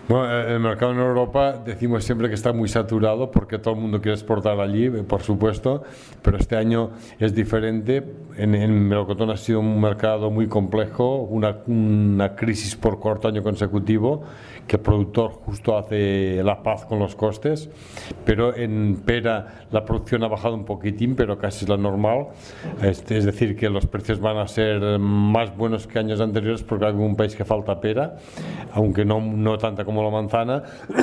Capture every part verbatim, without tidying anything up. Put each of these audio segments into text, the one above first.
Bueno, el mercado en Europa decimos siempre que está muy saturado porque todo el mundo quiere exportar allí, por supuesto, pero este año es diferente. En, en melocotón ha sido un mercado muy complejo, una, una crisis por cuarto año consecutivo, que el productor justo hace la paz con los costes, pero en pera la producción ha bajado un poquitín, pero casi es la normal. Este, es decir, que los precios van a ser más buenos que años anteriores porque hay un país que falta pera, aunque no, no tanta como la manzana,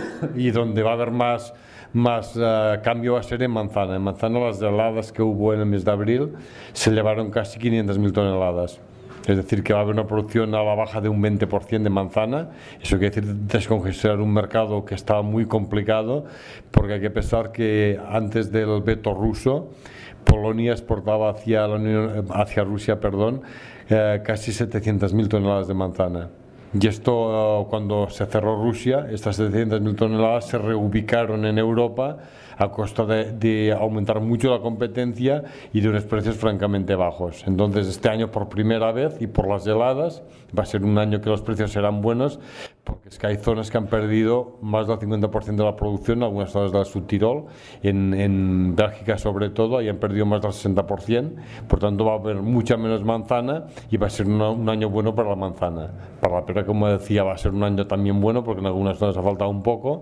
y donde va a haber más, más uh, cambio va a ser en manzana. En manzana las heladas que hubo en el mes de abril se llevaron casi quinientas mil toneladas. Es decir, que va a haber una producción a la baja de un veinte por ciento de manzana. Eso quiere decir descongestionar un mercado que estaba muy complicado, porque hay que pensar que antes del veto ruso, Polonia exportaba hacia, la Unión, hacia Rusia perdón, eh, casi setecientas mil toneladas de manzana. Y esto, cuando se cerró Rusia, estas setecientas mil toneladas se reubicaron en Europa a costa de, de aumentar mucho la competencia y de unos precios francamente bajos. Entonces, este año por primera vez y por las heladas va a ser un año que los precios serán buenos, porque es que hay zonas que han perdido más del cincuenta por ciento de la producción, algunas zonas del Subtirol, en, en Bélgica sobre todo, y han perdido más del sesenta por ciento. Por tanto, va a haber mucha menos manzana y va a ser una, un año bueno para la manzana. Para la pera, como decía, va a ser un año también bueno, porque en algunas zonas ha faltado un poco,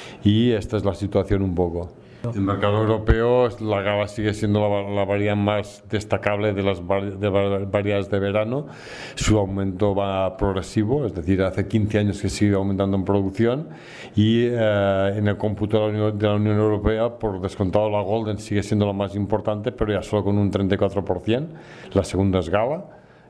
y esta es la situación un poco. El mercado europeo, la Gala sigue siendo la, la variedad más destacable de las de variedades de verano. Su aumento va progresivo, es decir, hace quince años que sigue aumentando en producción, y eh, en el cómputo de la, Unión, de la Unión Europea, por descontado, la Golden sigue siendo la más importante, pero ya solo con un treinta y cuatro por ciento. La segunda es Gala.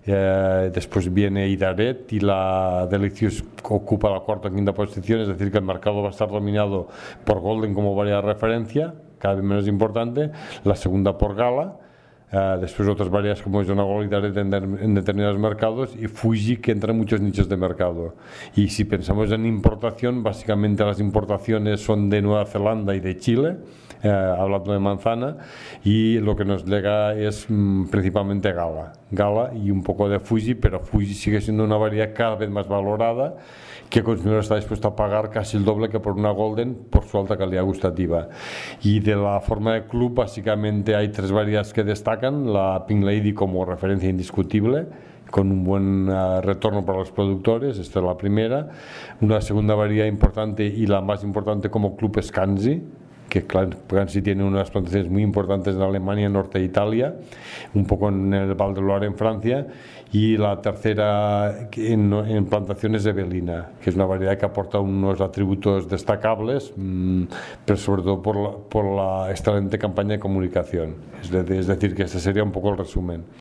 Eh, después viene Idaret y la Delicious ocupa la cuarta o quinta posición, es decir, que el mercado va a estar dominado por Golden como variedad de referencia, cada vez menos importante, la segunda por Gala, eh, después otras variedades como Jonagol y Idaret en, en determinados mercados, y Fuji, que entra en muchos nichos de mercado. Y si pensamos en importación, básicamente las importaciones son de Nueva Zelanda y de Chile, Eh, hablando de manzana, y lo que nos llega es mm, principalmente Gala, Gala y un poco de Fuji, pero Fuji sigue siendo una variedad cada vez más valorada, que el consumidor está dispuesto a pagar casi el doble que por una Golden por su alta calidad gustativa. Y de la forma de club, básicamente hay tres variedades que destacan: la Pink Lady como referencia indiscutible, con un buen uh, retorno para los productores, esta es la primera. Una segunda variedad importante y la más importante como club es Kanzi, que Kanzi tiene unas plantaciones muy importantes en Alemania, norte de Italia, un poco en el Val de Loire en Francia, y la tercera en, en plantaciones de Belina, que es una variedad que aporta unos atributos destacables, mmm, pero sobre todo por la, por la excelente campaña de comunicación. Es, de, es decir, que este sería un poco el resumen.